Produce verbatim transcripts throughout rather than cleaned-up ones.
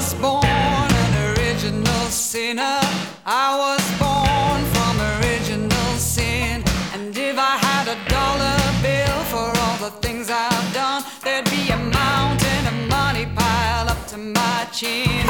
was born an original sinner. I was born from original sin. And if I had a dollar bill for all the things I've done, there'd be a mountain of money piled up to my chin.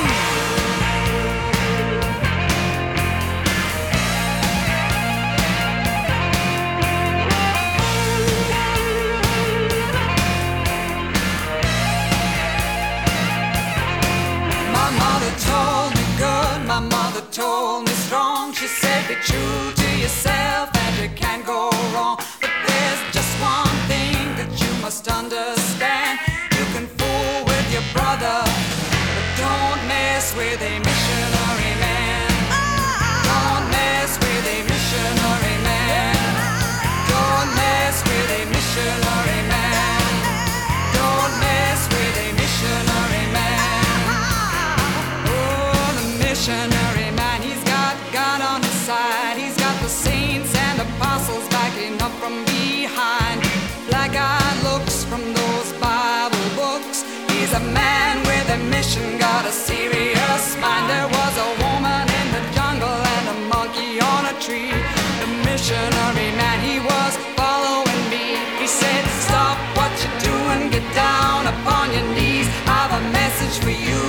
Told me good, my mother told me strong. She said be true to yourself and you can't go wrong. But there's just one thing that you must understand. You can fool with your brother, but don't mess with a missionary man. Don't mess with a missionary man. Don't mess with a missionary man. Don't mess with a missionary man. Missionary man, he's got God on his side. He's got the saints and apostles backing up from behind. Black-eyed looks from those Bible books. He's a man with a mission, got a serious mind. There was a woman in the jungle and a monkey on a tree. The missionary man, he was following me. He said, stop what you're doing, get down upon your knees. I've a message for you.